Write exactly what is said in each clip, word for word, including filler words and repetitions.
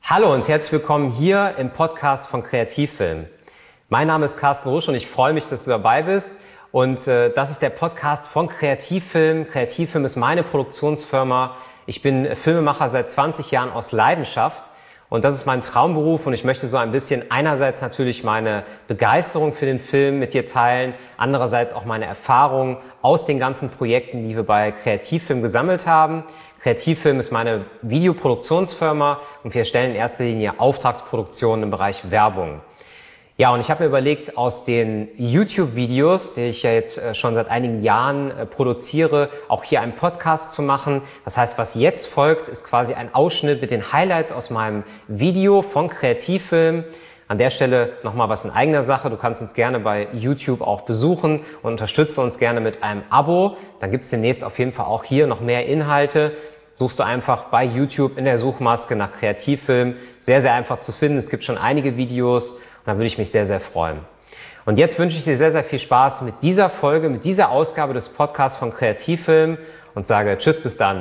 Hallo und herzlich willkommen hier im Podcast von Kreativfilm. Mein Name ist Carsten Rusch und ich freue mich, dass du dabei bist. Und äh, das ist der Podcast von Kreativfilm. Kreativfilm ist meine Produktionsfirma. Ich bin Filmemacher seit zwanzig Jahren aus Leidenschaft. Und das ist mein Traumberuf und ich möchte so ein bisschen einerseits natürlich meine Begeisterung für den Film mit dir teilen, andererseits auch meine Erfahrungen aus den ganzen Projekten, die wir bei Kreativfilm gesammelt haben. Kreativfilm ist meine Videoproduktionsfirma und wir stellen in erster Linie Auftragsproduktionen im Bereich Werbung. Ja, und ich habe mir überlegt, aus den YouTube-Videos, die ich ja jetzt schon seit einigen Jahren produziere, auch hier einen Podcast zu machen. Das heißt, was jetzt folgt, ist quasi ein Ausschnitt mit den Highlights aus meinem Video von Kreativfilm. An der Stelle nochmal was in eigener Sache. Du kannst uns gerne bei YouTube auch besuchen und unterstütze uns gerne mit einem Abo. Dann gibt es demnächst auf jeden Fall auch hier noch mehr Inhalte. Suchst du einfach bei YouTube in der Suchmaske nach Kreativfilm. Sehr, sehr einfach zu finden. Es gibt schon einige Videos und da würde ich mich sehr, sehr freuen. Und jetzt wünsche ich dir sehr, sehr viel Spaß mit dieser Folge, mit dieser Ausgabe des Podcasts von Kreativfilm und sage Tschüss, bis dann.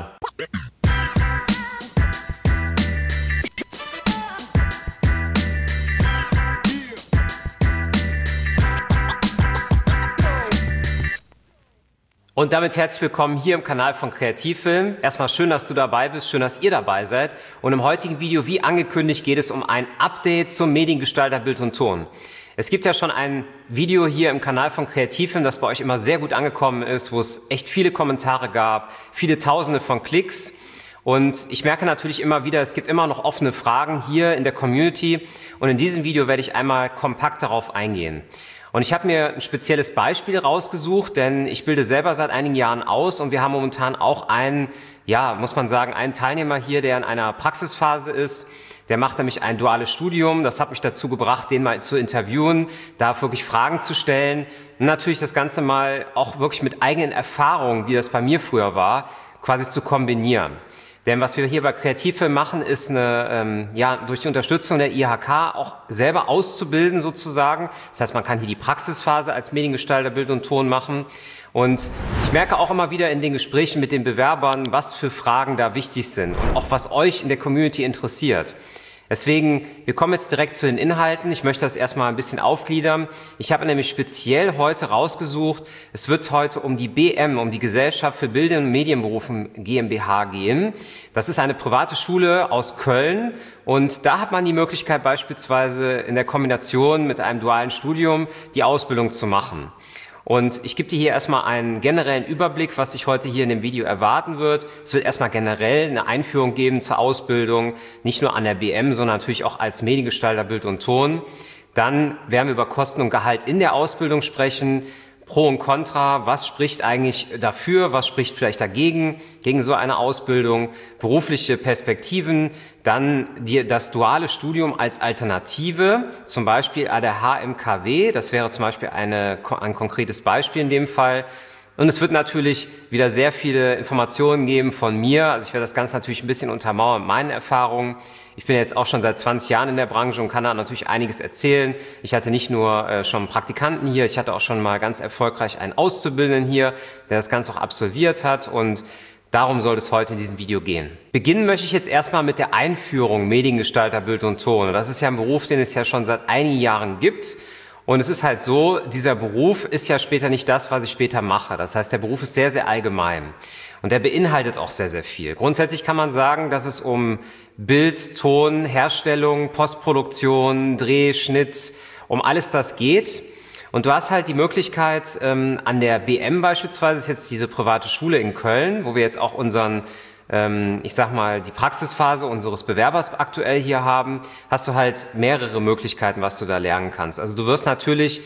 Und damit herzlich willkommen hier im Kanal von Kreativfilm. Erstmal schön, dass du dabei bist, schön, dass ihr dabei seid. Und im heutigen Video, wie angekündigt, geht es um ein Update zum Mediengestalter Bild und Ton. Es gibt ja schon ein Video hier im Kanal von Kreativfilm, das bei euch immer sehr gut angekommen ist, wo es echt viele Kommentare gab, viele Tausende von Klicks. Und ich merke natürlich immer wieder, es gibt immer noch offene Fragen hier in der Community. Und in diesem Video werde ich einmal kompakt darauf eingehen. Und ich habe mir ein spezielles Beispiel rausgesucht, denn ich bilde selber seit einigen Jahren aus und wir haben momentan auch einen, ja, muss man sagen, einen Teilnehmer hier, der in einer Praxisphase ist. Der macht nämlich ein duales Studium. Das hat mich dazu gebracht, den mal zu interviewen, da wirklich Fragen zu stellen. Und natürlich das Ganze mal auch wirklich mit eigenen Erfahrungen, wie das bei mir früher war, quasi zu kombinieren. Denn was wir hier bei Kreativfilm machen, ist eine, ähm, ja, durch die Unterstützung der I H K auch selber auszubilden sozusagen. Das heißt, man kann hier die Praxisphase als Mediengestalter Bild und Ton machen. Und ich merke auch immer wieder in den Gesprächen mit den Bewerbern, was für Fragen da wichtig sind und auch was euch in der Community interessiert. Deswegen, wir kommen jetzt direkt zu den Inhalten. Ich möchte das erstmal ein bisschen aufgliedern. Ich habe nämlich speziell heute rausgesucht, es wird heute um die B M, um die Gesellschaft für Bildung und Medienberufen GmbH gehen. Das ist eine private Schule aus Köln und da hat man die Möglichkeit beispielsweise in der Kombination mit einem dualen Studium die Ausbildung zu machen. Und ich gebe dir hier erstmal einen generellen Überblick, was sich heute hier in dem Video erwarten wird. Es wird erstmal generell eine Einführung geben zur Ausbildung, nicht nur an der B M, sondern natürlich auch als Mediengestalter Bild und Ton. Dann werden wir über Kosten und Gehalt in der Ausbildung sprechen, Pro und Contra, was spricht eigentlich dafür, was spricht vielleicht dagegen, gegen so eine Ausbildung, berufliche Perspektiven, dann die, das duale Studium als Alternative, zum Beispiel an der H M K W, das wäre zum Beispiel eine, ein konkretes Beispiel in dem Fall. Und es wird natürlich wieder sehr viele Informationen geben von mir, also ich werde das Ganze natürlich ein bisschen untermauern mit meinen Erfahrungen. Ich bin jetzt auch schon seit zwanzig Jahren in der Branche und kann da natürlich einiges erzählen. Ich hatte nicht nur äh, schon Praktikanten hier, ich hatte auch schon mal ganz erfolgreich einen Auszubildenden hier, der das Ganze auch absolviert hat und darum soll es heute in diesem Video gehen. Beginnen möchte ich jetzt erstmal mit der Einführung Mediengestalter Bild und Ton. Und das ist ja ein Beruf, den es ja schon seit einigen Jahren gibt. Und es ist halt so, dieser Beruf ist ja später nicht das, was ich später mache. Das heißt, der Beruf ist sehr, sehr allgemein. Und der beinhaltet auch sehr, sehr viel. Grundsätzlich kann man sagen, dass es um Bild, Ton, Herstellung, Postproduktion, Dreh, Schnitt, um alles das geht. Und du hast halt die Möglichkeit, ähm, an der B M beispielsweise, ist jetzt diese private Schule in Köln, wo wir jetzt auch unseren, ähm, ich sag mal, die Praxisphase unseres Bewerbers aktuell hier haben, hast du halt mehrere Möglichkeiten, was du da lernen kannst. Also du wirst natürlich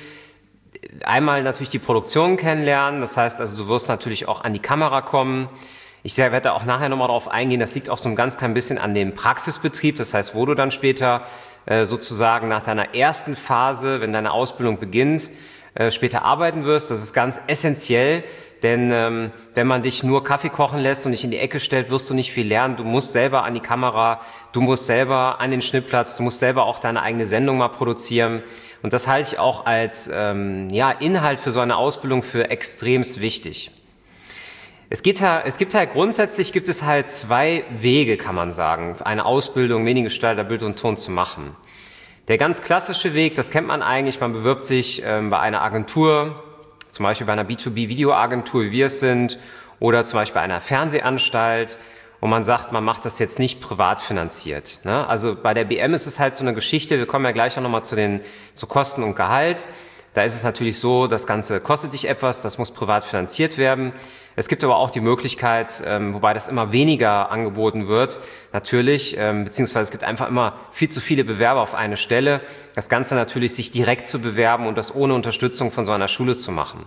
einmal natürlich die Produktion kennenlernen, das heißt also, du wirst natürlich auch an die Kamera kommen. Ich werde da auch nachher nochmal drauf eingehen, das liegt auch so ein ganz klein bisschen an dem Praxisbetrieb, das heißt, wo du dann später äh, sozusagen nach deiner ersten Phase, wenn deine Ausbildung beginnt, äh, später arbeiten wirst. Das ist ganz essentiell, denn ähm, wenn man dich nur Kaffee kochen lässt und dich in die Ecke stellt, wirst du nicht viel lernen. Du musst selber an die Kamera, du musst selber an den Schnittplatz, du musst selber auch deine eigene Sendung mal produzieren. Und das halte ich auch als ähm, ja, Inhalt für so eine Ausbildung für extremst wichtig. Es geht ja, es gibt halt grundsätzlich gibt es halt zwei Wege, kann man sagen, eine Ausbildung Mediengestalter Bild und Ton zu machen. Der ganz klassische Weg, das kennt man eigentlich, man bewirbt sich ähm, bei einer Agentur, zum Beispiel bei einer B zwei B Videoagentur, wie wir es sind, oder zum Beispiel bei einer Fernsehanstalt, und man sagt, man macht das jetzt nicht privat finanziert. Ne? Also bei der B M ist es halt so eine Geschichte, wir kommen ja gleich auch nochmal zu den zu Kosten und Gehalt. Da ist es natürlich so, das Ganze kostet dich etwas, das muss privat finanziert werden. Es gibt aber auch die Möglichkeit, ähm, wobei das immer weniger angeboten wird, natürlich, ähm, beziehungsweise es gibt einfach immer viel zu viele Bewerber auf eine Stelle, das Ganze natürlich sich direkt zu bewerben und das ohne Unterstützung von so einer Schule zu machen.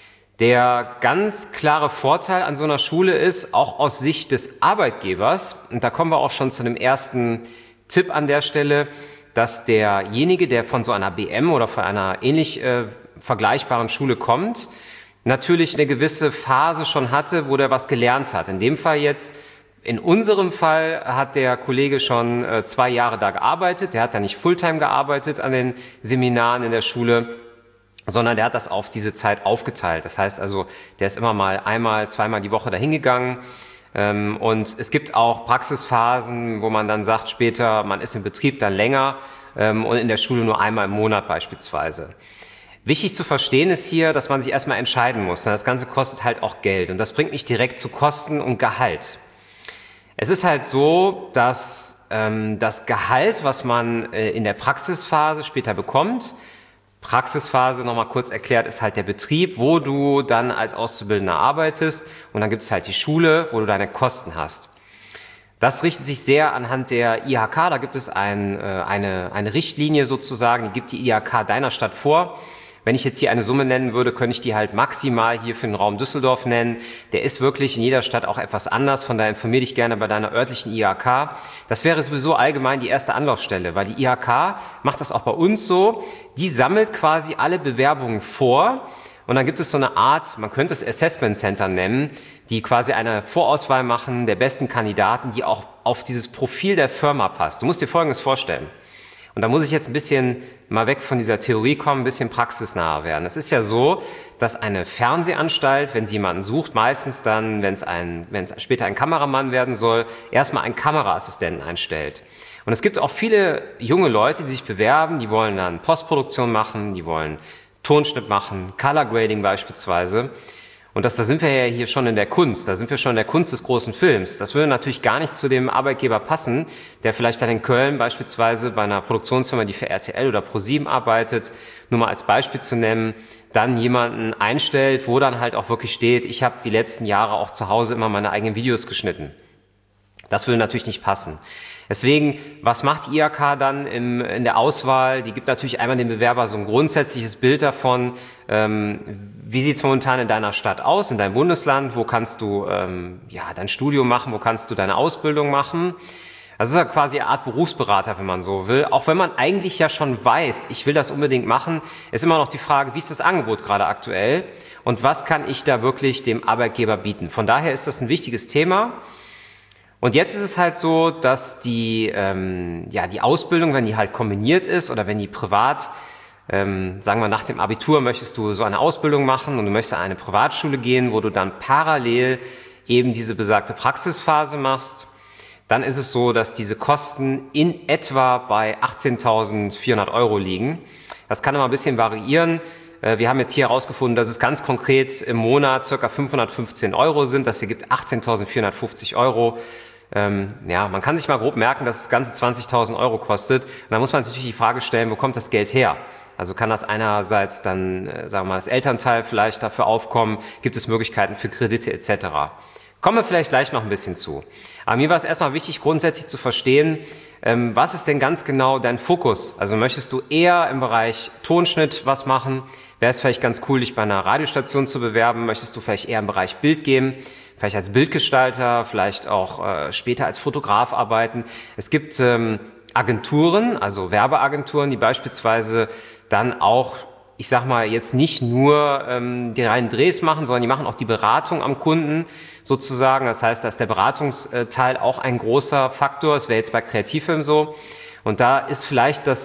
Der ganz klare Vorteil an so einer Schule ist, auch aus Sicht des Arbeitgebers, und da kommen wir auch schon zu einem ersten Tipp an der Stelle, dass derjenige, der von so einer B M oder von einer ähnlich äh, vergleichbaren Schule kommt, natürlich eine gewisse Phase schon hatte, wo der was gelernt hat. In dem Fall jetzt, in unserem Fall hat der Kollege schon äh, zwei Jahre da gearbeitet. Der hat da nicht Fulltime gearbeitet an den Seminaren in der Schule, sondern der hat das auf diese Zeit aufgeteilt. Das heißt also, der ist immer mal einmal, zweimal die Woche dahin gegangen. Und es gibt auch Praxisphasen, wo man dann sagt später, man ist im Betrieb dann länger und in der Schule nur einmal im Monat beispielsweise. Wichtig zu verstehen ist hier, dass man sich erstmal entscheiden muss. Das Ganze kostet halt auch Geld und das bringt mich direkt zu Kosten und Gehalt. Es ist halt so, dass ähm, das Gehalt, was man äh, in der Praxisphase später bekommt, Praxisphase, nochmal kurz erklärt, ist halt der Betrieb, wo du dann als Auszubildender arbeitest, und dann gibt es halt die Schule, wo du deine Kosten hast. Das richtet sich sehr anhand der I H K, da gibt es ein, äh, eine, eine Richtlinie sozusagen, die gibt die I H K deiner Stadt vor. Wenn ich jetzt hier eine Summe nennen würde, könnte ich die halt maximal hier für den Raum Düsseldorf nennen. Der ist wirklich in jeder Stadt auch etwas anders, von daher informiere dich gerne bei deiner örtlichen I H K. Das wäre sowieso allgemein die erste Anlaufstelle, weil die I H K macht das auch bei uns so. Die sammelt quasi alle Bewerbungen vor und dann gibt es so eine Art, man könnte es Assessment Center nennen, die quasi eine Vorauswahl machen der besten Kandidaten, die auch auf dieses Profil der Firma passt. Du musst dir Folgendes vorstellen. Und da muss ich jetzt ein bisschen mal weg von dieser Theorie kommen, ein bisschen praxisnaher werden. Es ist ja so, dass eine Fernsehanstalt, wenn sie jemanden sucht, meistens dann, wenn es ein, wenn es später ein Kameramann werden soll, erstmal einen Kameraassistenten einstellt. Und es gibt auch viele junge Leute, die sich bewerben, die wollen dann Postproduktion machen, die wollen Tonschnitt machen, Color Grading beispielsweise. Und das, da sind wir ja hier schon in der Kunst, da sind wir schon in der Kunst des großen Films. Das würde natürlich gar nicht zu dem Arbeitgeber passen, der vielleicht dann in Köln beispielsweise bei einer Produktionsfirma, die für R T L oder ProSieben arbeitet, nur mal als Beispiel zu nennen, dann jemanden einstellt, wo dann halt auch wirklich steht, ich habe die letzten Jahre auch zu Hause immer meine eigenen Videos geschnitten. Das würde natürlich nicht passen. Deswegen, was macht die I H K dann im, in der Auswahl? Die gibt natürlich einmal dem Bewerber so ein grundsätzliches Bild davon, ähm, wie sieht es momentan in deiner Stadt aus, in deinem Bundesland, wo kannst du ähm, ja, dein Studium machen, wo kannst du deine Ausbildung machen. Das ist ja quasi eine Art Berufsberater, wenn man so will. Auch wenn man eigentlich ja schon weiß, ich will das unbedingt machen, ist immer noch die Frage, wie ist das Angebot gerade aktuell und was kann ich da wirklich dem Arbeitgeber bieten. Von daher ist das ein wichtiges Thema. Und jetzt ist es halt so, dass die, ähm, ja, die Ausbildung, wenn die halt kombiniert ist oder wenn die privat, ähm, sagen wir nach dem Abitur möchtest du so eine Ausbildung machen und du möchtest an eine Privatschule gehen, wo du dann parallel eben diese besagte Praxisphase machst, dann ist es so, dass diese Kosten in etwa bei achtzehntausendvierhundert Euro liegen. Das kann immer ein bisschen variieren. Wir haben jetzt hier herausgefunden, dass es ganz konkret im Monat ca. fünfhundertfünfzehn Euro sind. Das ergibt achtzehntausendvierhundertfünfzig Euro. Ähm, ja, man kann sich mal grob merken, dass das Ganze zwanzigtausend Euro kostet. Und da muss man natürlich die Frage stellen, wo kommt das Geld her? Also kann das einerseits dann, äh, sagen wir mal, das Elternteil vielleicht dafür aufkommen? Gibt es Möglichkeiten für Kredite et cetera? Kommen wir vielleicht gleich noch ein bisschen zu. Aber mir war es erstmal wichtig, grundsätzlich zu verstehen, ähm, was ist denn ganz genau dein Fokus? Also möchtest du eher im Bereich Tonschnitt was machen? Wäre es vielleicht ganz cool, dich bei einer Radiostation zu bewerben? Möchtest du vielleicht eher im Bereich Bild gehen? Vielleicht als Bildgestalter, vielleicht auch äh, später als Fotograf arbeiten. Es gibt ähm, Agenturen, also Werbeagenturen, die beispielsweise dann auch, ich sag mal, jetzt nicht nur ähm, die reinen Drehs machen, sondern die machen auch die Beratung am Kunden sozusagen. Das heißt, da ist der Beratungsteil auch ein großer Faktor. Das wäre jetzt bei Kreativfilmen so. Und da ist vielleicht das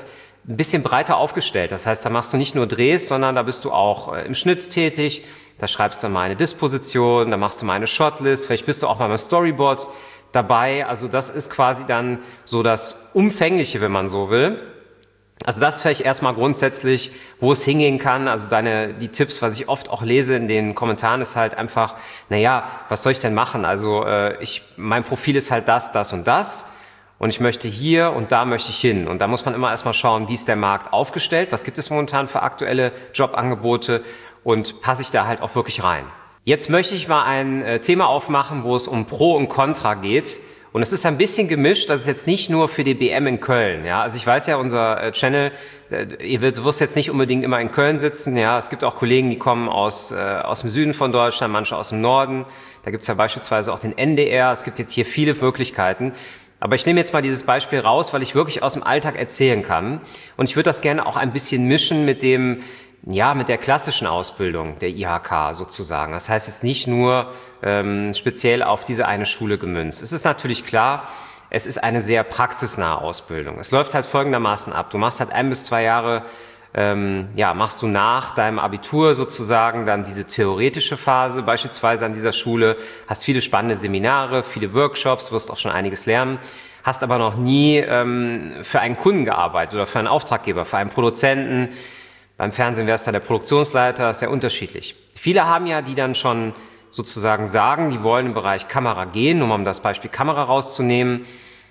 ein bisschen breiter aufgestellt. Das heißt, da machst du nicht nur Drehs, sondern da bist du auch äh, im Schnitt tätig. Da schreibst du mal eine Disposition, da machst du mal eine Shotlist, vielleicht bist du auch mal beim Storyboard dabei. Also das ist quasi dann so das Umfängliche, wenn man so will. Also das ist vielleicht erstmal grundsätzlich, wo es hingehen kann. Also deine, die Tipps, was ich oft auch lese in den Kommentaren, ist halt einfach, naja, was soll ich denn machen? Also äh, ich, mein Profil ist halt das, das und das. Und ich möchte hier und da möchte ich hin. Und da muss man immer erstmal schauen, wie ist der Markt aufgestellt, was gibt es momentan für aktuelle Jobangebote und passe ich da halt auch wirklich rein. Jetzt möchte ich mal ein äh, Thema aufmachen, wo es um Pro und Contra geht. Und es ist ein bisschen gemischt, das ist jetzt nicht nur für die B M in Köln. Ja? Also ich weiß ja, unser äh, Channel, äh, ihr wird, wirst jetzt nicht unbedingt immer in Köln sitzen. Ja? Es gibt auch Kollegen, die kommen aus, äh, aus dem Süden von Deutschland, manche aus dem Norden. Da gibt es ja beispielsweise auch den N D R. Es gibt jetzt hier viele Möglichkeiten. Aber ich nehme jetzt mal dieses Beispiel raus, weil ich wirklich aus dem Alltag erzählen kann. Und ich würde das gerne auch ein bisschen mischen mit dem, ja, mit der klassischen Ausbildung der I H K sozusagen. Das heißt jetzt nicht nur ähm, speziell auf diese eine Schule gemünzt. Es ist natürlich klar, es ist eine sehr praxisnahe Ausbildung. Es läuft halt folgendermaßen ab. Du machst halt ein bis zwei Jahre, ähm, ja, machst du nach deinem Abitur sozusagen dann diese theoretische Phase, beispielsweise an dieser Schule, hast viele spannende Seminare, viele Workshops, wirst auch schon einiges lernen, hast aber noch nie ähm, für einen Kunden gearbeitet oder für einen Auftraggeber, für einen Produzenten. Beim Fernsehen wäre es dann der Produktionsleiter, ist sehr unterschiedlich. Viele haben ja, die dann schon sozusagen sagen, die wollen im Bereich Kamera gehen, nur mal um das Beispiel Kamera rauszunehmen,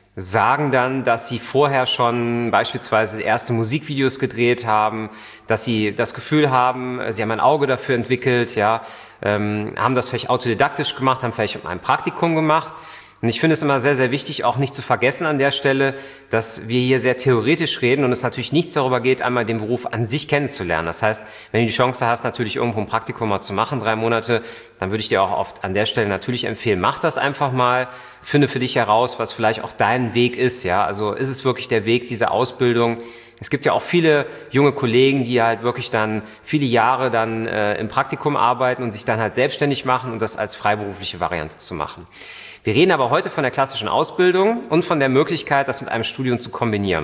sagen dann, dass sie vorher schon beispielsweise erste Musikvideos gedreht haben, dass sie das Gefühl haben, sie haben ein Auge dafür entwickelt, ja, ähm, haben das vielleicht autodidaktisch gemacht, haben vielleicht ein Praktikum gemacht. Und ich finde es immer sehr, sehr wichtig, auch nicht zu vergessen an der Stelle, dass wir hier sehr theoretisch reden und es natürlich nichts darüber geht, einmal den Beruf an sich kennenzulernen. Das heißt, wenn du die Chance hast, natürlich irgendwo ein Praktikum mal zu machen, drei Monate, dann würde ich dir auch oft an der Stelle natürlich empfehlen, mach das einfach mal, finde für dich heraus, was vielleicht auch dein Weg ist. Ja, also ist es wirklich der Weg dieser Ausbildung? Es gibt ja auch viele junge Kollegen, die halt wirklich dann viele Jahre dann äh, im Praktikum arbeiten und sich dann halt selbstständig machen und das als freiberufliche Variante zu machen. Wir reden aber heute von der klassischen Ausbildung und von der Möglichkeit, das mit einem Studium zu kombinieren.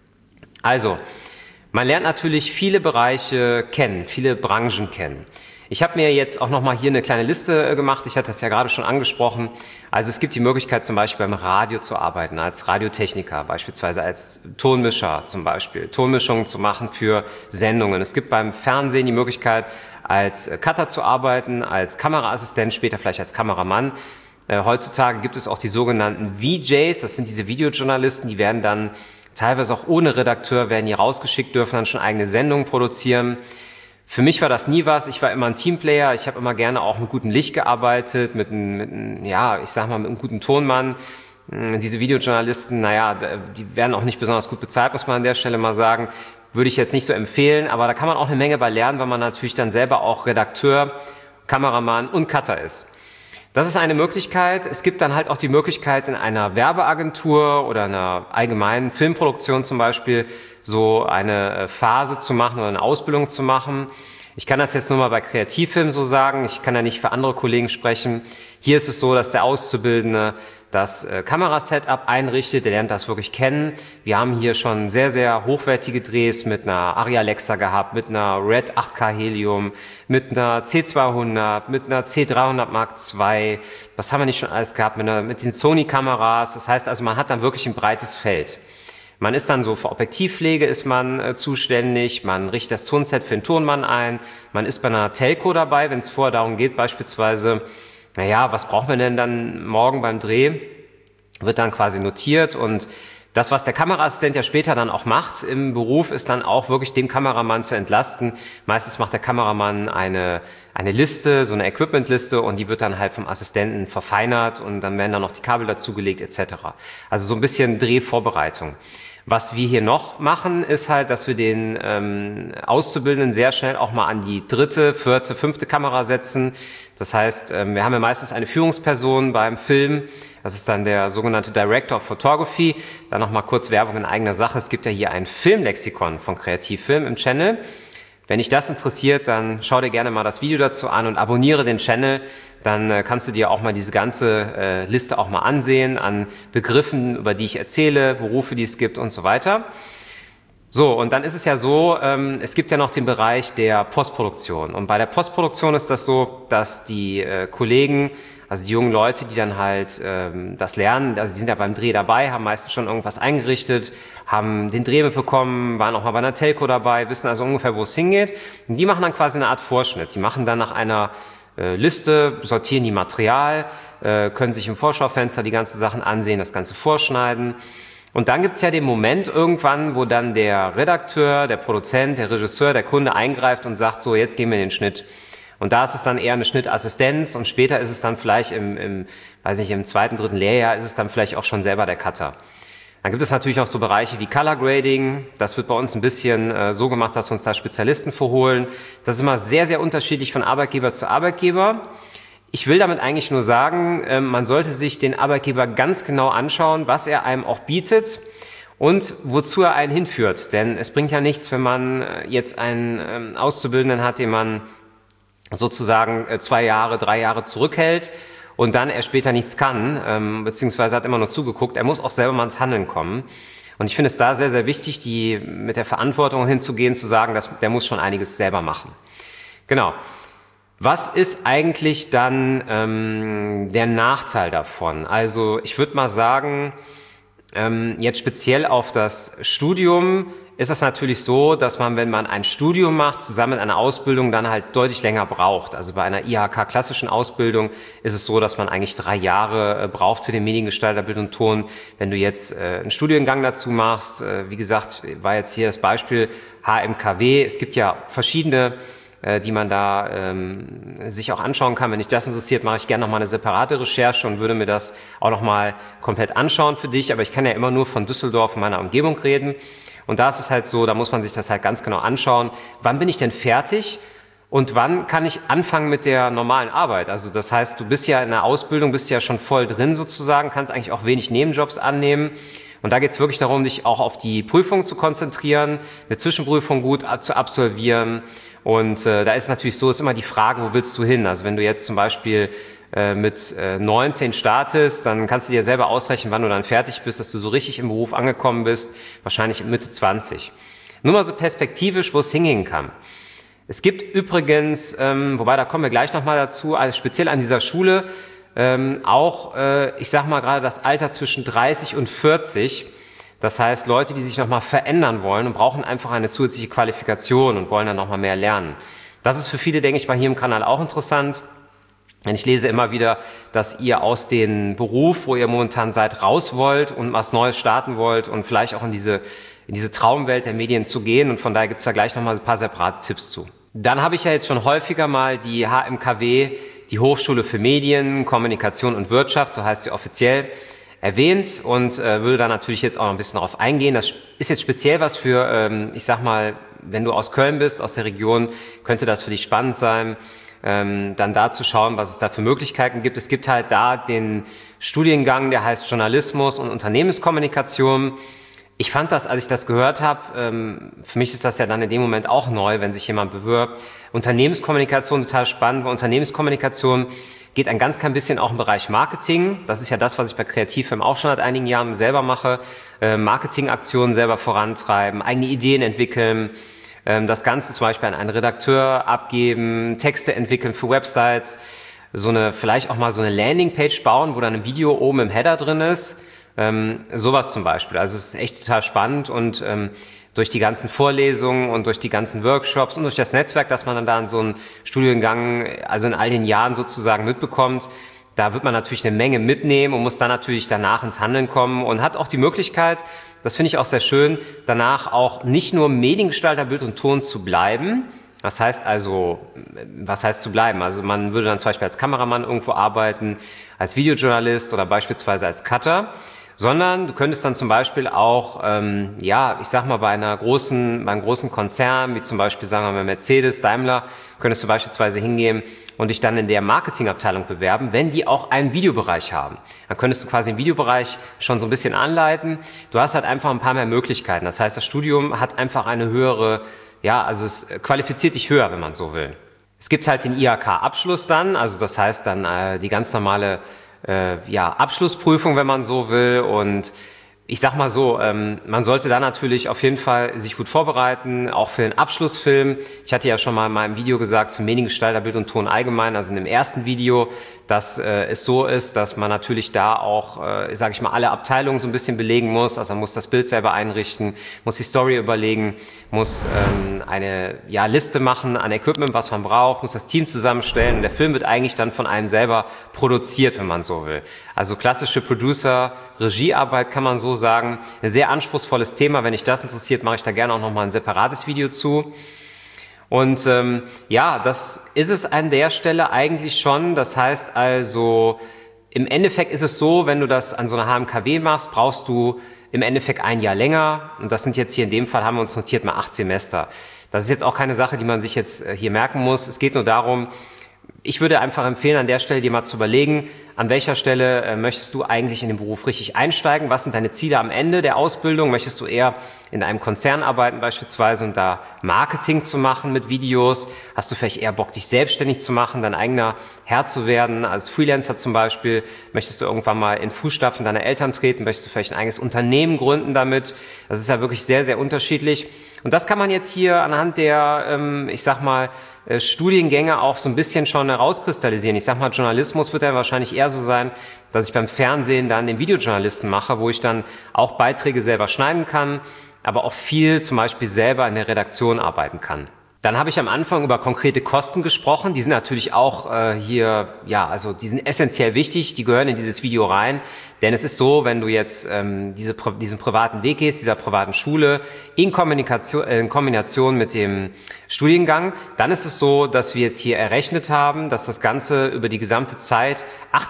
Also, man lernt natürlich viele Bereiche kennen, viele Branchen kennen. Ich habe mir jetzt auch nochmal hier eine kleine Liste gemacht, ich hatte das ja gerade schon angesprochen. Also es gibt die Möglichkeit zum Beispiel beim Radio zu arbeiten, als Radiotechniker, beispielsweise als Tonmischer zum Beispiel, Tonmischungen zu machen für Sendungen. Es gibt beim Fernsehen die Möglichkeit, als Cutter zu arbeiten, als Kameraassistent, später vielleicht als Kameramann. Äh, heutzutage gibt es auch die sogenannten V Js, das sind diese Videojournalisten, die werden dann teilweise auch ohne Redakteur, werden hier rausgeschickt, dürfen dann schon eigene Sendungen produzieren. Für mich war das nie was, ich war immer ein Teamplayer, ich habe immer gerne auch mit gutem Licht gearbeitet, mit einem, mit einem, ja, ich sag mal, mit einem guten Tonmann. Diese Videojournalisten, naja, die werden auch nicht besonders gut bezahlt, muss man an der Stelle mal sagen, würde ich jetzt nicht so empfehlen, aber da kann man auch eine Menge bei lernen, weil man natürlich dann selber auch Redakteur, Kameramann und Cutter ist. Das ist eine Möglichkeit. Es gibt dann halt auch die Möglichkeit, in einer Werbeagentur oder einer allgemeinen Filmproduktion zum Beispiel so eine Phase zu machen oder eine Ausbildung zu machen. Ich kann das jetzt nur mal bei Kreativfilmen so sagen. Ich kann ja nicht für andere Kollegen sprechen. Hier ist es so, dass der Auszubildende das äh, Kamerasetup einrichtet, der lernt das wirklich kennen. Wir haben hier schon sehr, sehr hochwertige Drehs mit einer Arri Alexa gehabt, mit einer Red acht K Helium, mit einer C zweihundert, mit einer C dreihundert Mark zwei. Was haben wir nicht schon alles gehabt? Mit, einer, mit den Sony-Kameras. Das heißt also, man hat dann wirklich ein breites Feld. Man ist dann so für Objektivpflege ist man äh, zuständig, man richtet das Tonset für den Tonmann ein, man ist bei einer Telco dabei, wenn es vorher darum geht, beispielsweise, naja, was braucht man denn dann morgen beim Dreh, wird dann quasi notiert und das, was der Kameraassistent ja später dann auch macht im Beruf, ist dann auch wirklich den Kameramann zu entlasten. Meistens macht der Kameramann eine, eine Liste, so eine Equipment-Liste und die wird dann halt vom Assistenten verfeinert und dann werden dann noch die Kabel dazugelegt et cetera. Also so ein bisschen Drehvorbereitung. Was wir hier noch machen, ist halt, dass wir den ähm, Auszubildenden sehr schnell auch mal an die dritte, vierte, fünfte Kamera setzen. Das heißt, ähm, wir haben ja meistens eine Führungsperson beim Film. Das ist dann der sogenannte Director of Photography. Dann noch mal kurz Werbung in eigener Sache. Es gibt ja hier ein Filmlexikon von Kreativfilm im Channel. Wenn dich das interessiert, dann schau dir gerne mal das Video dazu an und abonniere den Channel. Dann äh, kannst du dir auch mal diese ganze äh, Liste auch mal ansehen an Begriffen, über die ich erzähle, Berufe, die es gibt und so weiter. So, und dann ist es ja so, ähm, es gibt ja noch den Bereich der Postproduktion. Und bei der Postproduktion ist das so, dass die äh, Kollegen, also die jungen Leute, die dann halt ähm, das lernen, also die sind ja beim Dreh dabei, haben meistens schon irgendwas eingerichtet, haben den Dreh mitbekommen, waren auch mal bei einer Telco dabei, wissen also ungefähr, wo es hingeht. Und die machen dann quasi eine Art Vorschnitt. Die machen dann nach einer äh, Liste, sortieren die Material, äh, können sich im Vorschaufenster die ganzen Sachen ansehen, das Ganze vorschneiden. Und dann gibt's ja den Moment irgendwann, wo dann der Redakteur, der Produzent, der Regisseur, der Kunde eingreift und sagt, so, jetzt gehen wir in den Schnitt. Und da ist es dann eher eine Schnittassistenz und später ist es dann vielleicht im, im, weiß nicht, im zweiten, dritten Lehrjahr ist es dann vielleicht auch schon selber der Cutter. Dann gibt es natürlich auch so Bereiche wie Color Grading. Das wird bei uns ein bisschen äh, so gemacht, dass wir uns da Spezialisten vorholen. Das ist immer sehr, sehr unterschiedlich von Arbeitgeber zu Arbeitgeber. Ich will damit eigentlich nur sagen, man sollte sich den Arbeitgeber ganz genau anschauen, was er einem auch bietet und wozu er einen hinführt. Denn es bringt ja nichts, wenn man jetzt einen Auszubildenden hat, den man sozusagen zwei Jahre, drei Jahre zurückhält und dann er später nichts kann, beziehungsweise hat immer nur zugeguckt. Er muss auch selber mal ins Handeln kommen. Und ich finde es da sehr, sehr wichtig, die mit der Verantwortung hinzugehen, zu sagen, dass der muss schon einiges selber machen. Genau. Was ist eigentlich dann ähm, der Nachteil davon? Also ich würde mal sagen, ähm, jetzt speziell auf das Studium ist es natürlich so, dass man, wenn man ein Studium macht, zusammen mit einer Ausbildung dann halt deutlich länger braucht. Also bei einer I H K-klassischen Ausbildung ist es so, dass man eigentlich drei Jahre äh, braucht für den Mediengestalter Bild und Ton. Wenn du jetzt äh, einen Studiengang dazu machst, äh, wie gesagt, war jetzt hier das Beispiel H M K W. Es gibt ja verschiedene die man da ähm, sich auch anschauen kann. Wenn dich das interessiert, mache ich gerne nochmal eine separate Recherche und würde mir das auch nochmal komplett anschauen für dich. Aber ich kann ja immer nur von Düsseldorf und meiner Umgebung reden. Und da ist es halt so, da muss man sich das halt ganz genau anschauen. Wann bin ich denn fertig? Und wann kann ich anfangen mit der normalen Arbeit? Also das heißt, du bist ja in der Ausbildung, bist ja schon voll drin sozusagen, kannst eigentlich auch wenig Nebenjobs annehmen. Und da geht es wirklich darum, dich auch auf die Prüfung zu konzentrieren, eine Zwischenprüfung gut zu absolvieren. Und äh, da ist natürlich so, ist immer die Frage, wo willst du hin? Also wenn du jetzt zum Beispiel äh, mit äh, neunzehn startest, dann kannst du dir selber ausrechnen, wann du dann fertig bist, dass du so richtig im Beruf angekommen bist, wahrscheinlich Mitte zwanzig. Nur mal so perspektivisch, wo es hingehen kann. Es gibt übrigens, ähm, wobei da kommen wir gleich nochmal dazu, also speziell an dieser Schule, ähm, auch, äh, ich sag mal gerade das Alter zwischen dreißig und vierzig. Das heißt, Leute, die sich nochmal verändern wollen und brauchen einfach eine zusätzliche Qualifikation und wollen dann nochmal mehr lernen. Das ist für viele, denke ich mal, hier im Kanal auch interessant. Denn ich lese immer wieder, dass ihr aus dem Beruf, wo ihr momentan seid, raus wollt und was Neues starten wollt und vielleicht auch in diese, in diese Traumwelt der Medien zu gehen. Und von daher gibt es da gleich nochmal ein paar separate Tipps zu. Dann habe ich ja jetzt schon häufiger mal die H M K W, die Hochschule für Medien, Kommunikation und Wirtschaft, so heißt sie offiziell, erwähnt und äh, würde da natürlich jetzt auch noch ein bisschen darauf eingehen. Das ist jetzt speziell was für, ähm, ich sag mal, wenn du aus Köln bist, aus der Region, könnte das für dich spannend sein, ähm, dann da zu schauen, was es da für Möglichkeiten gibt. Es gibt halt da den Studiengang, der heißt Journalismus und Unternehmenskommunikation. Ich fand das, als ich das gehört habe, ähm, für mich ist das ja dann in dem Moment auch neu, wenn sich jemand bewirbt. Unternehmenskommunikation total spannend, weil Unternehmenskommunikation geht ein ganz klein bisschen auch im Bereich Marketing. Das ist ja das, was ich bei Kreativfilm auch schon seit einigen Jahren selber mache. Äh, Marketingaktionen selber vorantreiben, eigene Ideen entwickeln, ähm, das Ganze zum Beispiel an einen Redakteur abgeben, Texte entwickeln für Websites, so eine, vielleicht auch mal so eine Landingpage bauen, wo dann ein Video oben im Header drin ist. Ähm, sowas zum Beispiel. Also es ist echt total spannend und ähm, durch die ganzen Vorlesungen und durch die ganzen Workshops und durch das Netzwerk, das man dann da in so einem Studiengang, also in all den Jahren sozusagen mitbekommt, da wird man natürlich eine Menge mitnehmen und muss dann natürlich danach ins Handeln kommen und hat auch die Möglichkeit, das finde ich auch sehr schön, danach auch nicht nur Mediengestalter Bild und Ton zu bleiben. Das heißt also, was heißt zu bleiben? Also man würde dann zum Beispiel als Kameramann irgendwo arbeiten, als Videojournalist oder beispielsweise als Cutter, sondern du könntest dann zum Beispiel auch, ähm, ja, ich sag mal, bei einer großen, bei einem großen Konzern, wie zum Beispiel, sagen wir mal, Mercedes, Daimler, könntest du beispielsweise hingehen und dich dann in der Marketingabteilung bewerben, wenn die auch einen Videobereich haben. Dann könntest du quasi im Videobereich schon so ein bisschen anleiten. Du hast halt einfach ein paar mehr Möglichkeiten. Das heißt, das Studium hat einfach eine höhere, ja, also es qualifiziert dich höher, wenn man so will. Es gibt halt den I H K-Abschluss dann, also das heißt dann äh, die ganz normale Äh, ja, Abschlussprüfung, wenn man so will, und Ich sag mal so, ähm, man sollte da natürlich auf jeden Fall sich gut vorbereiten, auch für den Abschlussfilm. Ich hatte ja schon mal in meinem Video gesagt zum Mediengestalter Bild und Ton allgemein, also in dem ersten Video, dass äh, es so ist, dass man natürlich da auch, äh, sage ich mal, alle Abteilungen so ein bisschen belegen muss. Also man muss das Bild selber einrichten, muss die Story überlegen, muss ähm, eine ja, Liste machen an Equipment, was man braucht, muss das Team zusammenstellen. Und der Film wird eigentlich dann von einem selber produziert, wenn man so will. Also klassische Producer-Regiearbeit kann man so sagen. Ein sehr anspruchsvolles Thema. Wenn dich das interessiert, mache ich da gerne auch nochmal ein separates Video zu. Und ähm, ja, das ist es an der Stelle eigentlich schon. Das heißt also, im Endeffekt ist es so, wenn du das an so einer H M K W machst, brauchst du im Endeffekt ein Jahr länger. Und das sind jetzt hier in dem Fall, haben wir uns notiert, mal acht Semester. Das ist jetzt auch keine Sache, die man sich jetzt hier merken muss. Es geht nur darum, ich würde einfach empfehlen, an der Stelle dir mal zu überlegen, an welcher Stelle äh, möchtest du eigentlich in den Beruf richtig einsteigen? Was sind deine Ziele am Ende der Ausbildung? Möchtest du eher in einem Konzern arbeiten beispielsweise und da Marketing zu machen mit Videos? Hast du vielleicht eher Bock, dich selbstständig zu machen, dein eigener Herr zu werden? Als Freelancer zum Beispiel, möchtest du irgendwann mal in Fußstapfen deiner Eltern treten? Möchtest du vielleicht ein eigenes Unternehmen gründen damit? Das ist ja wirklich sehr, sehr unterschiedlich. Und das kann man jetzt hier anhand der, ähm, ich sag mal, äh, Studiengänge auch so ein bisschen schon herauskristallisieren. Ich sag mal, Journalismus wird dann wahrscheinlich eher so sein, dass ich beim Fernsehen dann den Videojournalisten mache, wo ich dann auch Beiträge selber schneiden kann, aber auch viel zum Beispiel selber in der Redaktion arbeiten kann. Dann habe ich am Anfang über konkrete Kosten gesprochen. Die sind natürlich auch äh, hier, ja, also die sind essentiell wichtig. Die gehören in dieses Video rein. Denn es ist so, wenn du jetzt ähm, diese, diesen privaten Weg gehst, dieser privaten Schule, in Kombination, äh, in Kombination mit dem Studiengang, dann ist es so, dass wir jetzt hier errechnet haben, dass das Ganze über die gesamte Zeit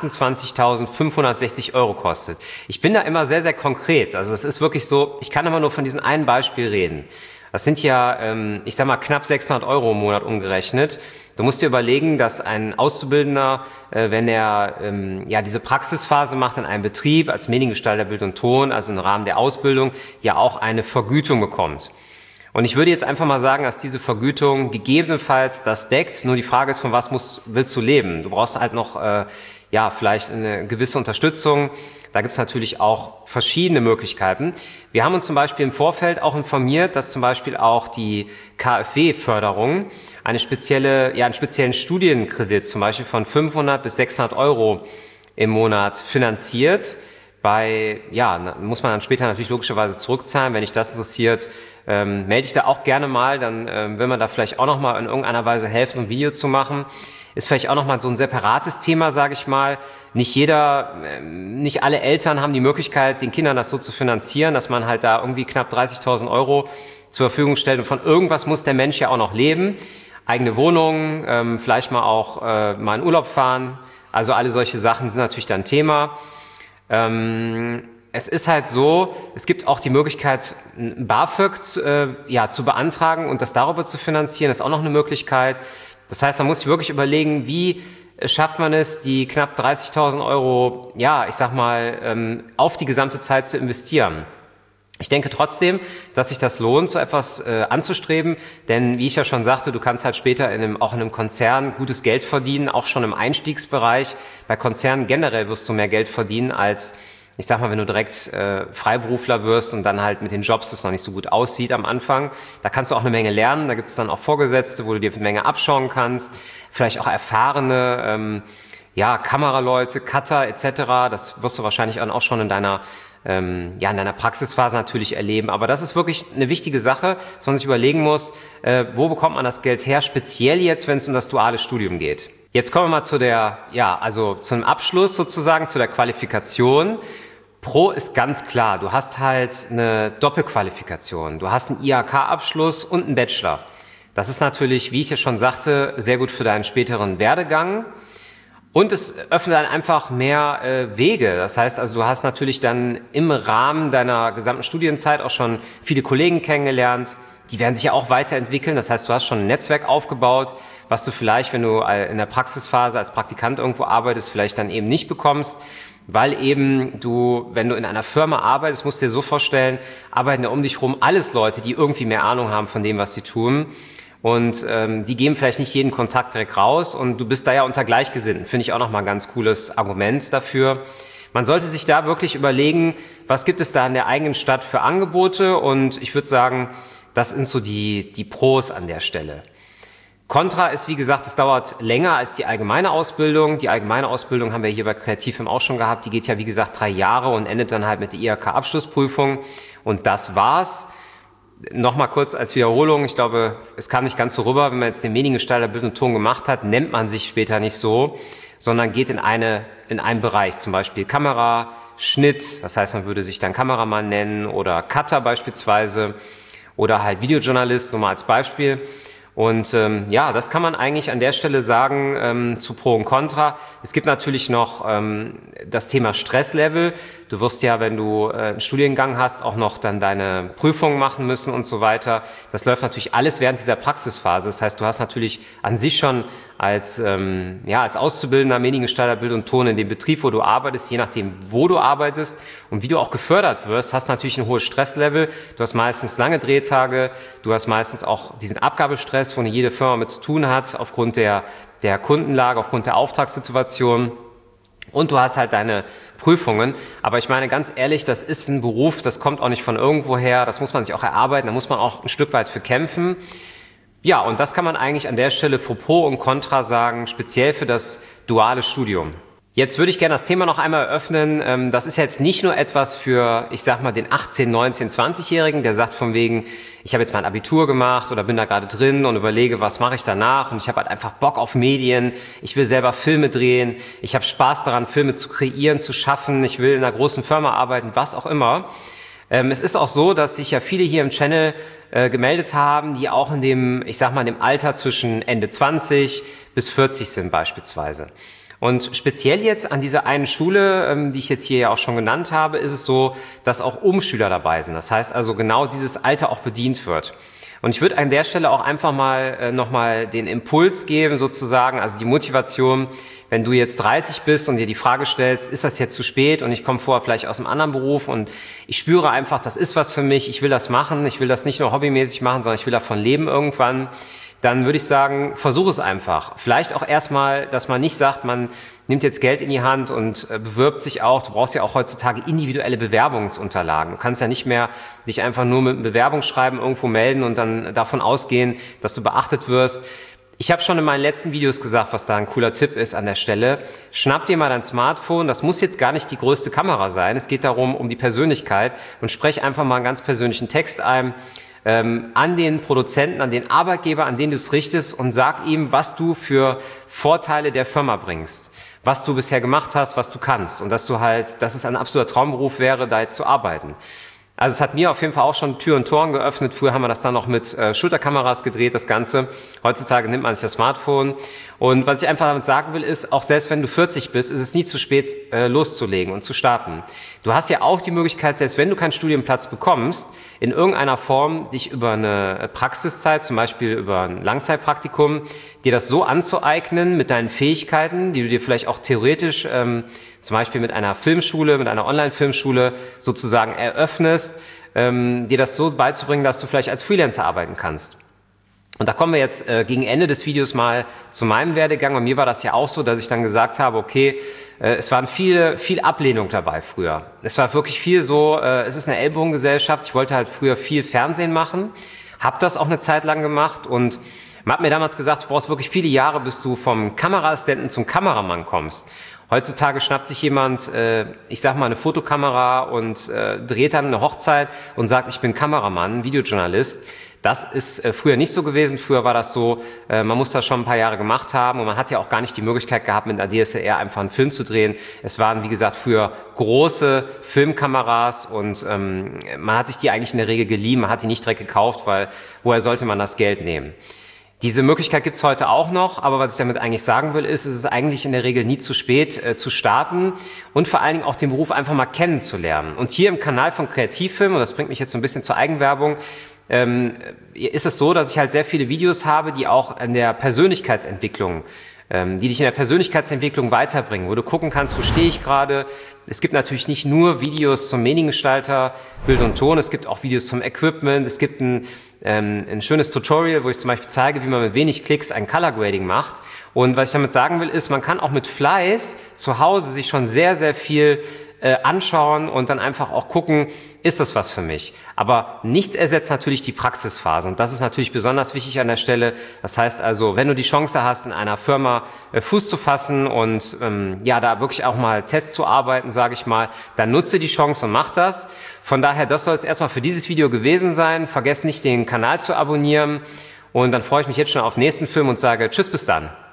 achtundzwanzigtausendfünfhundertsechzig Euro kostet. Ich bin da immer sehr, sehr konkret. Also es ist wirklich so, ich kann immer nur von diesem einen Beispiel reden. Das sind ja, ähm, ich sag mal, knapp sechshundert Euro im Monat umgerechnet. Du musst dir überlegen, dass ein Auszubildender, äh, wenn er ähm, ja diese Praxisphase macht in einem Betrieb als Mediengestalter Bild und Ton, also im Rahmen der Ausbildung, ja auch eine Vergütung bekommt. Und ich würde jetzt einfach mal sagen, dass diese Vergütung gegebenenfalls das deckt. Nur die Frage ist, von was musst, willst du leben? Du brauchst halt noch, äh, ja, vielleicht eine gewisse Unterstützung. Da gibt es natürlich auch verschiedene Möglichkeiten. Wir haben uns zum Beispiel im Vorfeld auch informiert, dass zum Beispiel auch die K f W-Förderung eine spezielle, ja, einen speziellen Studienkredit zum Beispiel von fünfhundert bis sechshundert Euro im Monat finanziert. Bei, ja, muss man dann später natürlich logischerweise zurückzahlen. Wenn dich das interessiert, ähm, melde dich da auch gerne mal. Dann ähm, will man da vielleicht auch nochmal in irgendeiner Weise helfen, ein Video zu machen. Ist vielleicht auch nochmal so ein separates Thema, sage ich mal. Nicht jeder, nicht alle Eltern haben die Möglichkeit, den Kindern das so zu finanzieren, dass man halt da irgendwie knapp dreißigtausend Euro zur Verfügung stellt. Und von irgendwas muss der Mensch ja auch noch leben. Eigene Wohnung, ähm, vielleicht mal auch äh, mal in Urlaub fahren. Also alle solche Sachen sind natürlich dann Thema. Ähm, es ist halt so, es gibt auch die Möglichkeit, ein BAföG zu, äh, ja, zu beantragen und das darüber zu finanzieren. Das ist auch noch eine Möglichkeit. Das heißt, man muss sich wirklich überlegen, wie schafft man es, die knapp dreißigtausend Euro, ja, ich sag mal, ähm, auf die gesamte Zeit zu investieren. Ich denke trotzdem, dass sich das lohnt, so etwas äh, anzustreben, denn wie ich ja schon sagte, du kannst halt später in einem, auch in einem Konzern gutes Geld verdienen, auch schon im Einstiegsbereich. Bei Konzernen generell wirst du mehr Geld verdienen als, ich sag mal, wenn du direkt äh, Freiberufler wirst und dann halt mit den Jobs das noch nicht so gut aussieht am Anfang. Da kannst du auch eine Menge lernen, da gibt es dann auch Vorgesetzte, wo du dir eine Menge abschauen kannst, vielleicht auch erfahrene ähm, ja, Kameraleute, Cutter et cetera. Das wirst du wahrscheinlich auch schon in deiner ähm, ja, in deiner Praxisphase natürlich erleben. Aber das ist wirklich eine wichtige Sache, dass man sich überlegen muss, äh, wo bekommt man das Geld her, speziell jetzt, wenn es um das duale Studium geht. Jetzt kommen wir mal zu der, ja, also zum Abschluss sozusagen, zu der Qualifikation. Pro ist ganz klar, du hast halt eine Doppelqualifikation. Du hast einen I H K-Abschluss und einen Bachelor. Das ist natürlich, wie ich ja schon sagte, sehr gut für deinen späteren Werdegang. Und es öffnet dann einfach mehr äh, Wege. Das heißt also, du hast natürlich dann im Rahmen deiner gesamten Studienzeit auch schon viele Kollegen kennengelernt. Die werden sich ja auch weiterentwickeln. Das heißt, du hast schon ein Netzwerk aufgebaut, was du vielleicht, wenn du in der Praxisphase als Praktikant irgendwo arbeitest, vielleicht dann eben nicht bekommst. Weil eben du, wenn du in einer Firma arbeitest, musst du dir so vorstellen, arbeiten ja um dich rum alles Leute, die irgendwie mehr Ahnung haben von dem, was sie tun. Und ähm, die geben vielleicht nicht jeden Kontakt direkt raus und du bist da ja unter Gleichgesinnten. Finde ich auch nochmal ein ganz cooles Argument dafür. man sollte sich da wirklich überlegen, was gibt es da in der eigenen Stadt für Angebote, und ich würde sagen, das sind so die, die Pros an der Stelle. Contra ist, wie gesagt, es dauert länger als die allgemeine Ausbildung. Die allgemeine Ausbildung haben wir hier bei Kreativfilm auch schon gehabt. Die geht ja, wie gesagt, drei Jahre und endet dann halt mit der I H K-Abschlussprüfung. Und das war's. Nochmal kurz als Wiederholung. Ich glaube, es kam nicht ganz so rüber. Wenn man jetzt den Mediengestalter Bild und Ton gemacht hat, nennt man sich später nicht so, sondern geht in eine, in einen Bereich. Zum Beispiel Kamera, Schnitt. Das heißt, man würde sich dann Kameramann nennen oder Cutter beispielsweise oder halt Videojournalist, nur mal als Beispiel. Und ähm, ja, das kann man eigentlich an der Stelle sagen ähm, zu Pro und Contra. Es gibt natürlich noch ähm, das Thema Stresslevel. Du wirst ja, wenn du äh, einen Studiengang hast, auch noch dann deine Prüfungen machen müssen und so weiter. Das läuft natürlich alles während dieser Praxisphase. Das heißt, du hast natürlich an sich schon als, ähm, ja, als Auszubildender Mediengestalter Bild und Ton in dem Betrieb, wo du arbeitest, je nachdem, wo du arbeitest und wie du auch gefördert wirst, hast natürlich ein hohes Stresslevel. Du hast meistens lange Drehtage, du hast meistens auch diesen Abgabestress, wo jede Firma mit zu tun hat, aufgrund der, der Kundenlage, aufgrund der Auftragssituation. Und du hast halt deine Prüfungen. Aber ich meine, ganz ehrlich, das ist ein Beruf, das kommt auch nicht von irgendwo her, das muss man sich auch erarbeiten, da muss man auch ein Stück weit für kämpfen. Ja, und das kann man eigentlich an der Stelle für Pro und Contra sagen, speziell für das duale Studium. Jetzt würde ich gerne das Thema noch einmal eröffnen. Das ist jetzt nicht nur etwas für, ich sag mal, den achtzehn-, neunzehn-, zwanzigjährigen, der sagt von wegen, ich habe jetzt mein Abitur gemacht oder bin da gerade drin und überlege, was mache ich danach, und ich habe halt einfach Bock auf Medien, ich will selber Filme drehen, ich habe Spaß daran, Filme zu kreieren, zu schaffen, ich will in einer großen Firma arbeiten, was auch immer. Ähm, es ist auch so, dass sich ja viele hier im Channel äh, gemeldet haben, die auch in dem, ich sag mal, in dem Alter zwischen Ende zwanzig bis vierzig sind beispielsweise. Und speziell jetzt an dieser einen Schule, ähm, die ich jetzt hier ja auch schon genannt habe, ist es so, dass auch Umschüler dabei sind. Das heißt also, genau dieses Alter auch bedient wird. Und ich würde an der Stelle auch einfach mal äh, nochmal den Impuls geben, sozusagen, also die Motivation, wenn du jetzt dreißig bist und dir die Frage stellst, ist das jetzt zu spät und ich komme vorher vielleicht aus einem anderen Beruf und ich spüre einfach, das ist was für mich, ich will das machen, ich will das nicht nur hobbymäßig machen, sondern ich will davon leben irgendwann, dann würde ich sagen, versuch es einfach. Vielleicht auch erstmal, dass man nicht sagt, man nimmt jetzt Geld in die Hand und äh, bewirbt sich auch. Du brauchst ja auch heutzutage individuelle Bewerbungsunterlagen. Du kannst ja nicht mehr dich einfach nur mit einem Bewerbungsschreiben irgendwo melden und dann davon ausgehen, dass du beachtet wirst. Ich habe schon in meinen letzten Videos gesagt, was da ein cooler Tipp ist an der Stelle. Schnapp dir mal dein Smartphone. Das muss jetzt gar nicht die größte Kamera sein. Es geht darum, um die Persönlichkeit, und sprech einfach mal einen ganz persönlichen Text ein ähm, an den Produzenten, an den Arbeitgeber, an den du es richtest, und sag ihm, was du für Vorteile der Firma bringst, was du bisher gemacht hast, was du kannst, und dass du halt, dass es ein absoluter Traumberuf wäre, da jetzt zu arbeiten. Also es hat mir auf jeden Fall auch schon Tür und Toren geöffnet. Früher haben wir das dann noch mit äh, Schulterkameras gedreht, das Ganze. Heutzutage nimmt man sich das Smartphone. Und was ich einfach damit sagen will, ist, auch selbst wenn du vierzig bist, ist es nie zu spät, äh, loszulegen und zu starten. Du hast ja auch die Möglichkeit, selbst wenn du keinen Studienplatz bekommst, in irgendeiner Form dich über eine Praxiszeit, zum Beispiel über ein Langzeitpraktikum, dir das so anzueignen mit deinen Fähigkeiten, die du dir vielleicht auch theoretisch ähm, zum Beispiel mit einer Filmschule, mit einer Online-Filmschule sozusagen eröffnest, ähm, dir das so beizubringen, dass du vielleicht als Freelancer arbeiten kannst. Und da kommen wir jetzt äh, gegen Ende des Videos mal zu meinem Werdegang. Bei mir war das ja auch so, dass ich dann gesagt habe, okay, äh, es waren viele, viel Ablehnung dabei früher. Es war wirklich viel so, äh, es ist eine Ellbogengesellschaft. Ich wollte halt früher viel Fernsehen machen, habe das auch eine Zeit lang gemacht, und man hat mir damals gesagt, du brauchst wirklich viele Jahre, bis du vom Kameraassistenten zum Kameramann kommst. Heutzutage schnappt sich jemand, äh, ich sag mal, eine Fotokamera und äh, dreht dann eine Hochzeit und sagt, ich bin Kameramann, Videojournalist. Das ist äh, früher nicht so gewesen. Früher war das so, äh, man muss das schon ein paar Jahre gemacht haben, und man hat ja auch gar nicht die Möglichkeit gehabt, mit einer D S L R einfach einen Film zu drehen. Es waren, wie gesagt, früher große Filmkameras, und ähm, man hat sich die eigentlich in der Regel geliehen, man hat die nicht direkt gekauft, weil woher sollte man das Geld nehmen? Diese Möglichkeit gibt's heute auch noch, aber was ich damit eigentlich sagen will, ist, es ist eigentlich in der Regel nie zu spät äh, zu starten und vor allen Dingen auch den Beruf einfach mal kennenzulernen. Und hier im Kanal von Kreativfilm, und das bringt mich jetzt so ein bisschen zur Eigenwerbung, ähm, ist es so, dass ich halt sehr viele Videos habe, die auch an der Persönlichkeitsentwicklung ähm, die dich in der Persönlichkeitsentwicklung weiterbringen, wo du gucken kannst, wo stehe ich gerade. Es gibt natürlich nicht nur Videos zum Mediengestalter, Bild und Ton, es gibt auch Videos zum Equipment, es gibt ein, ähm, ein schönes Tutorial, wo ich zum Beispiel zeige, wie man mit wenig Klicks ein Color Grading macht. Und was ich damit sagen will, ist, man kann auch mit Fleiß zu Hause sich schon sehr, sehr viel äh, anschauen und dann einfach auch gucken, ist das was für mich? Aber nichts ersetzt natürlich die Praxisphase und das ist natürlich besonders wichtig an der Stelle. Das heißt also, wenn du die Chance hast, in einer Firma äh, Fuß zu fassen und ähm, ja, da wirklich auch mal Tests zu arbeiten, sage ich mal, dann nutze die Chance und mach das. Von daher, das soll es erstmal für dieses Video gewesen sein. Vergesst nicht, den Kanal zu abonnieren und dann freue ich mich jetzt schon auf den nächsten Film und sage Tschüss, bis dann.